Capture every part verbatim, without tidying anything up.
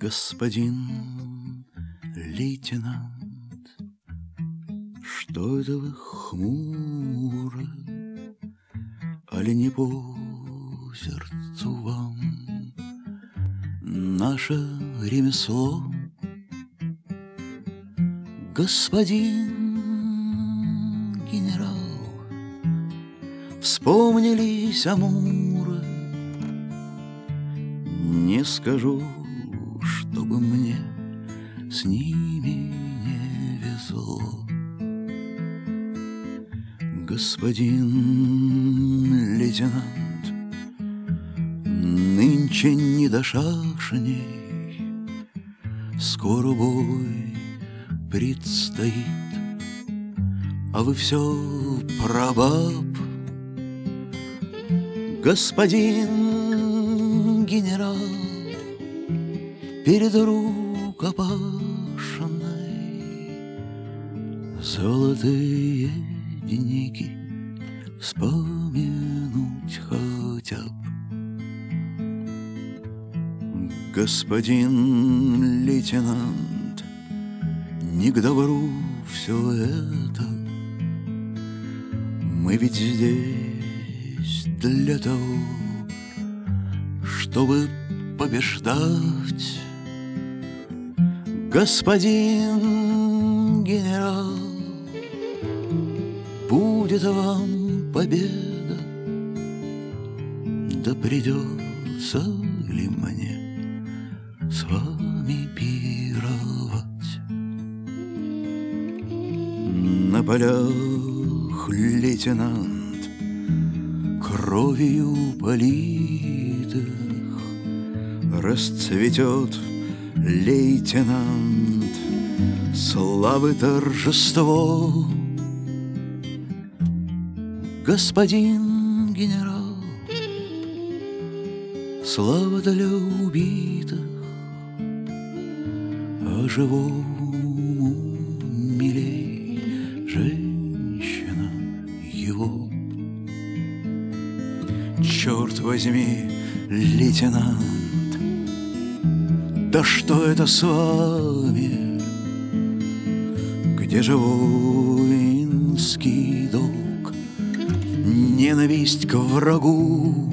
Господин лейтенант, что это вы хмуры, али не по сердцу вам наше ремесло? Господин генерал, вспомнились амуры. Не скажу, чтобы мне с ними не везло. Господин лейтенант, нынче не до шашней, скоро бой предстоит, а вы все про баб. Господин генерал, перед рукопашной золотые деньги вспомянуть хотя б. Господин лейтенант, не к добру все это. Мы ведь здесь для того, чтобы побеждать. Господин генерал, будет вам победа, да придется ли мне с вами пировать? На полях, лейтенант, кровью политых расцветет, лейтенант, славы торжество. Господин генерал, слава для убитых, а живому милей женщина его. Черт возьми, лейтенант, да что это с вами? Где же воинский долг, ненависть к врагу?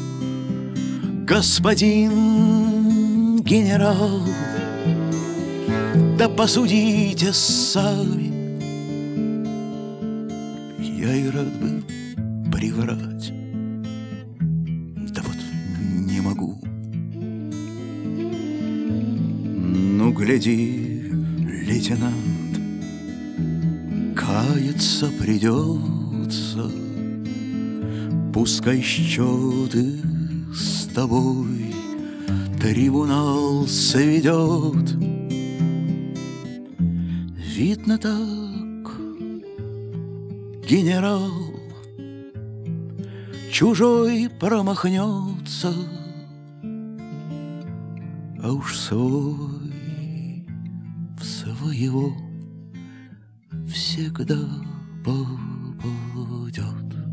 Господин генерал, да посудите сами. Я и рад бы приврать, да вот не могу. Ну, гляди, лейтенант, каяться придется. Пускай счеты с тобой трибунал сведет. Видно так, генерал, чужой промахнется, а уж свой в своего всегда попадет.